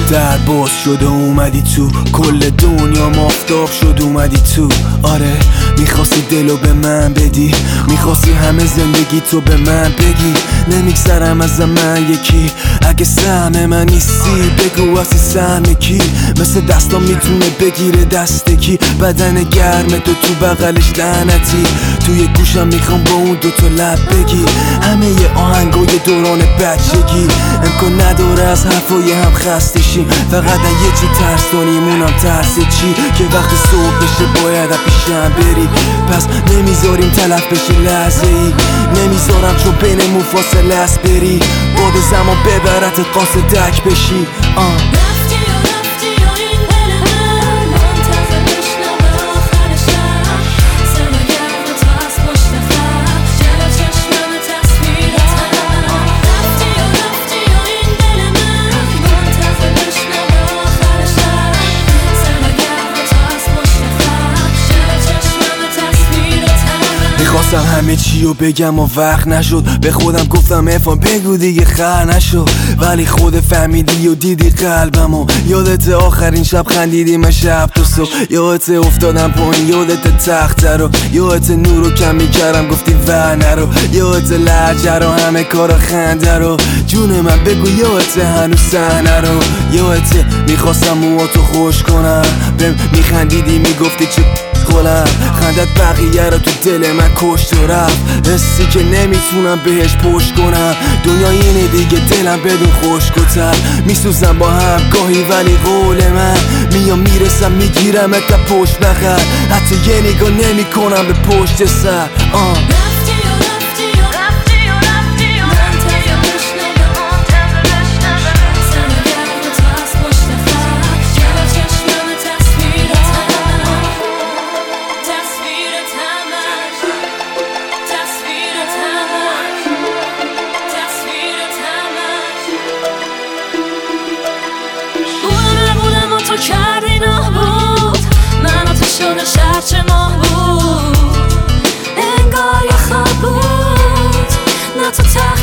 در باز شد و اومدی تو، کل دنیا مافتاب شد اومدی تو. آره میخواستی دلو به من بدی، میخواستی همه زندگی تو به من بگی. نمیگذرم از من یکی، اگه سهم من نیستی بگو اصلی سهم کی. مثل دستام میتونه بگیره دست کی، بدن گرم تو بغلش لعنتی. توی گوشم میخوام با اون دوتا لب بگی همه ی آهنگای دوران بچگی. امکان نداره از حرفای هم خسته شیم، فقط یه چی ترس داریم اونم ترس چی، که وقتی صبح بشه باید پیشم بری. پس نمیذاریم تلف بشه لحظه ای، نمیذارم چون بینمون فاصله است بری. باد زمان ببرت قاصدک بشی. میخواستم همه چی رو بگم و وقت نشد، به خودم گفتم افان بگو دیگه خر نشو. ولی خود فهمیدی و دیدی قلبمو، یادت آخرین شب خندیدیم من شب تا صبح، یادت افتادم پایین، یادت تخته رو، یادت نور رو کم میکردم گفتی ور نرو، یادت لهجه رو همه کارا خنده رو. جون من بگو یادت هنوز صحنه رو، یادت میخواستم موهاتو خوش کنم، بهم میخندیدی میگفتی چه خلم، خندت بقیه رو تو دل من کشت و رفت. حسی که نمیتونم بهش پشت کنم، دنیا اینه دیگه دلم بدون خشک و تر. میسوزم با هم گاهی ولی قول من میام میرسم میگیرم تا پشت بغل، حتی یه نگاه نمی کنم به پشت سر. تو کردی نابود من تو شده شهر چه ماه بود، انگار یه خواب بود نه تو